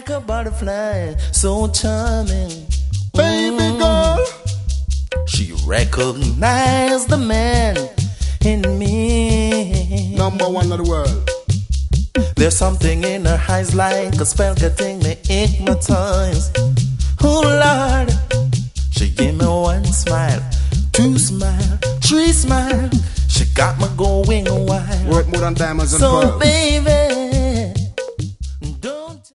like a butterfly, so charming. Baby girl. She recognized the man in me. Number one of the world. There's something in her eyes like a spell getting me hypnotized. Oh Lord, she gave me one smile, two smile, three smile. She got me going wild. Worth more than diamonds and pearls. So pearls. baby,